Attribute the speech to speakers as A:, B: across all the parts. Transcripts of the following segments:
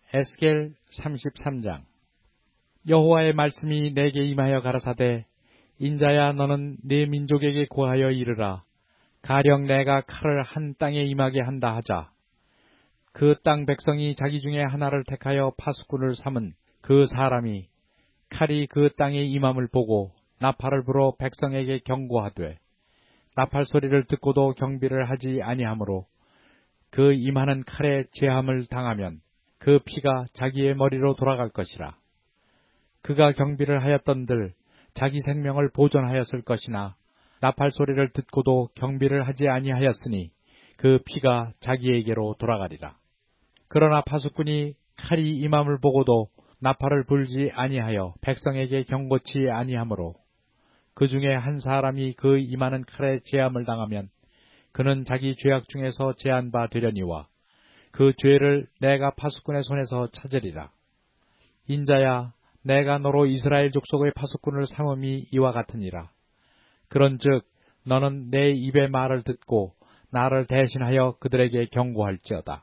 A: 에스겔 33장. 여호와의 말씀이 내게 임하여 가라사대, 인자야, 너는 네 민족에게 고하여 이르라. 가령 내가 칼을 한 땅에 임하게 한다 하자. 그 땅 백성이 자기 중에 하나를 택하여 파수꾼을 삼은 그 사람이 칼이 그 땅에 임함을 보고 나팔을 불어 백성에게 경고하되, 나팔 소리를 듣고도 경비를 하지 아니하므로 그 임하는 칼에 제함을 당하면 그 피가 자기의 머리로 돌아갈 것이라. 그가 경비를 하였던들 자기 생명을 보존하였을 것이나 나팔 소리를 듣고도 경비를 하지 아니하였으니 그 피가 자기에게로 돌아가리라. 그러나 파수꾼이 칼이 임함을 보고도 나팔을 불지 아니하여 백성에게 경고치 아니하므로 그 중에 한 사람이 그 임하는 칼에 제함을 당하면 그는 자기 죄악 중에서 제한 바 되려니와 그 죄를 내가 파수꾼의 손에서 찾으리라. 인자야, 내가 너로 이스라엘 족속의 파수꾼을 삼음이 이와 같으니라. 그런즉 너는 내 입의 말을 듣고 나를 대신하여 그들에게 경고할지어다.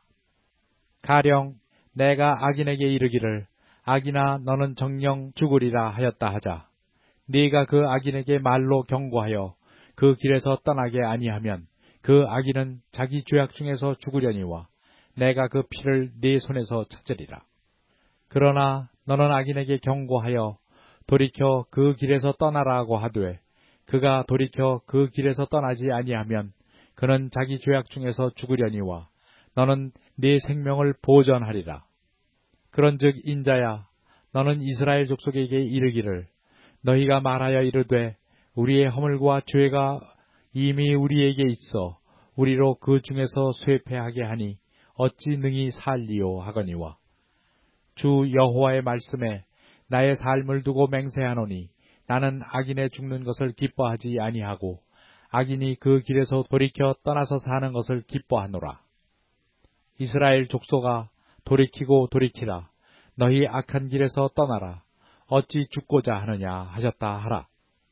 A: 가령 내가 악인에게 이르기를, 악인아, 너는 정녕 죽으리라 하였다 하자. 네가 그 악인에게 말로 경고하여 그 길에서 떠나게 아니하면 그 악인은 자기 죄악 중에서 죽으려니와 내가 그 피를 네 손에서 찾으리라. 그러나 너는 악인에게 경고하여 돌이켜 그 길에서 떠나라고 하되 그가 돌이켜 그 길에서 떠나지 아니하면 그는 자기 죄악 중에서 죽으려니와 너는 네 생명을 보전하리라. 그런즉 인자야, 너는 이스라엘 족속에게 이르기를, 너희가 말하여 이르되 우리의 허물과 죄가 이미 우리에게 있어 우리로 그 중에서 쇠폐하게 하니 어찌 능히 살리요 하거니와, 주 여호와의 말씀에 나의 삶을 두고 맹세하노니 나는 악인의 죽는 것을 기뻐하지 아니하고 악인이 그 길에서 돌이켜 떠나서 사는 것을 기뻐하노라. 이스라엘 족속아, 돌이키고 돌이키라. 너희 악한 길에서 떠나라. 어찌 죽고자 하느냐 하셨다 하라.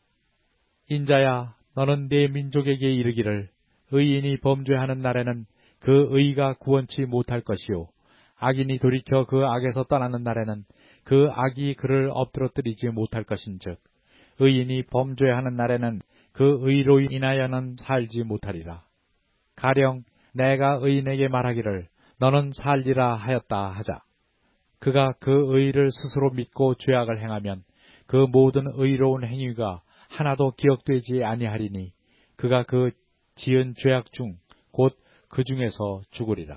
A: 인자야, 너는 네 민족에게 이르기를, 의인이 범죄하는 날에는 그 의가 구원치 못할 것이요, 악인이 돌이켜 그 악에서 떠나는 날에는 그 악이 그를 엎드러뜨리지 못할 것인즉, 의인이 범죄하는 날에는 그 의로 인하여는 살지 못하리라. 가령 내가 의인에게 말하기를 너는 살리라 하였다 하자. 그가 그 의를 스스로 믿고 죄악을 행하면 그 모든 의로운 행위가 하나도 기억되지 아니하리니 그가 그 지은 죄악 중 곧 그 중에서 죽으리라.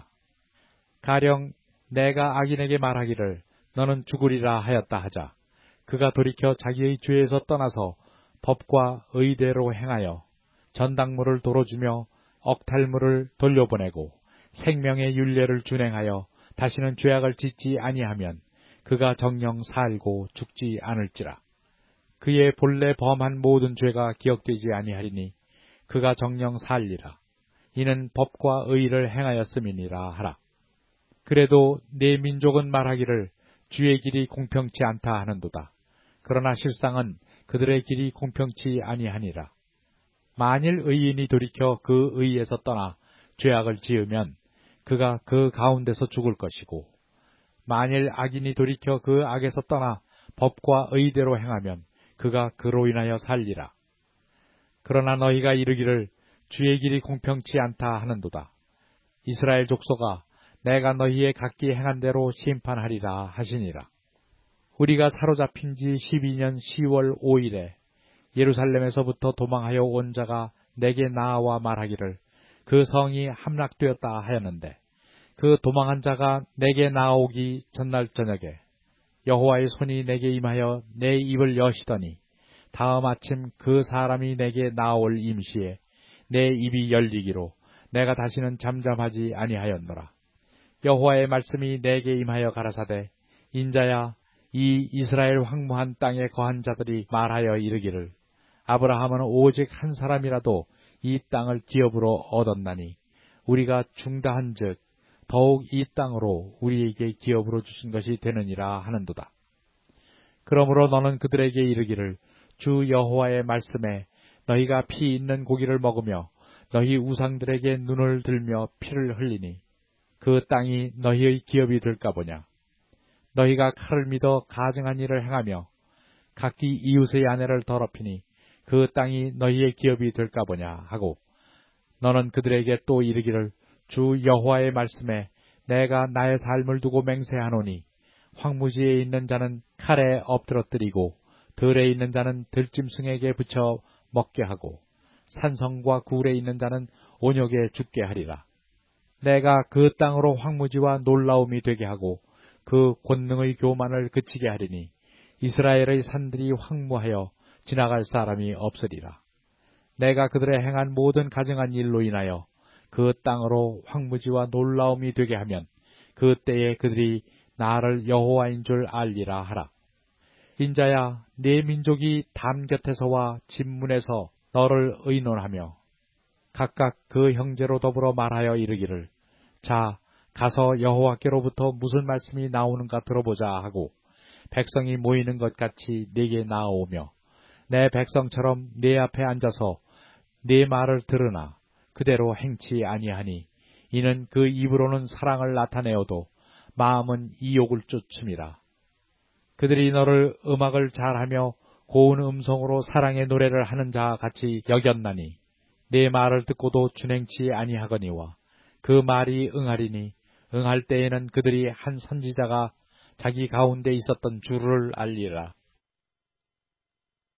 A: 가령 내가 악인에게 말하기를 너는 죽으리라 하였다 하자. 그가 돌이켜 자기의 죄에서 떠나서 법과 의대로 행하여 전당물을 도로주며 억탈물을 돌려보내고 생명의 율례를 준행하여 다시는 죄악을 짓지 아니하면 그가 정녕 살고 죽지 않을지라. 그의 본래 범한 모든 죄가 기억되지 아니하리니 그가 정녕 살리라. 이는 법과 의를 행하였음이니라 하라. 그래도 네 민족은 말하기를 주의 길이 공평치 않다 하는도다. 그러나 실상은 그들의 길이 공평치 아니하니라. 만일 의인이 돌이켜 그 의에서 떠나 죄악을 지으면 그가 그 가운데서 죽을 것이고, 만일 악인이 돌이켜 그 악에서 떠나 법과 의대로 행하면 그가 그로 인하여 살리라. 그러나 너희가 이르기를 주의 길이 공평치 않다 하는도다. 이스라엘 족속아, 내가 너희의 각기 행한 대로 심판하리라 하시니라. 우리가 사로잡힌 지 12년 10월 5일에 예루살렘에서부터 도망하여 온 자가 내게 나와 말하기를 그 성이 함락되었다 하였는데, 그 도망한 자가 내게 나오기 전날 저녁에 여호와의 손이 내게 임하여 내 입을 여시더니 다음 아침 그 사람이 내게 나올 임시에 내 입이 열리기로 내가 다시는 잠잠하지 아니하였노라. 여호와의 말씀이 내게 임하여 가라사대, 인자야, 이 이스라엘 황무한 땅에 거한 자들이 말하여 이르기를, 아브라함은 오직 한 사람이라도 이 땅을 기업으로 얻었나니 우리가 중다한즉 더욱 이 땅으로 우리에게 기업으로 주신 것이 되느니라 하는도다. 그러므로 너는 그들에게 이르기를, 주 여호와의 말씀에 너희가 피 있는 고기를 먹으며 너희 우상들에게 눈을 들며 피를 흘리니 그 땅이 너희의 기업이 될까 보냐. 너희가 칼을 믿어 가증한 일을 행하며 각기 이웃의 아내를 더럽히니 그 땅이 너희의 기업이 될까 보냐 하고 너는 그들에게 또 이르기를 주 여호와의 말씀에 내가 나의 삶을 두고 맹세하노니 황무지에 있는 자는 칼에 엎드러뜨리고 들에 있는 자는 들짐승에게 붙여 먹게 하고 산성과 굴에 있는 자는 온역에 죽게 하리라. 내가 그 땅으로 황무지와 놀라움이 되게 하고 그 권능의 교만을 그치게 하리니 이스라엘의 산들이 황무하여 지나갈 사람이 없으리라. 내가 그들의 행한 모든 가증한 일로 인하여 그 땅으로 황무지와 놀라움이 되게 하면 그 때에 그들이 나를 여호와인 줄 알리라 하라. 인자야, 네 민족이 담 곁에서와 집문에서 너를 의논하며 각각 그 형제로 더불어 말하여 이르기를 자, 가서 여호와께로부터 무슨 말씀이 나오는가 들어보자 하고 백성이 모이는 것 같이 네게 나아오며 내 백성처럼 네 앞에 앉아서 네 말을 들으나 그대로 행치 아니하니 이는 그 입으로는 사랑을 나타내어도 마음은 이욕을 쫓음이라. 그들이 너를 음악을 잘하며 고운 음성으로 사랑의 노래를 하는 자 같이 여겼나니 네 말을 듣고도 준행치 아니하거니와 그 말이 응하리니 응할 때에는 그들이 한 선지자가 자기 가운데 있었던 줄을 알리라.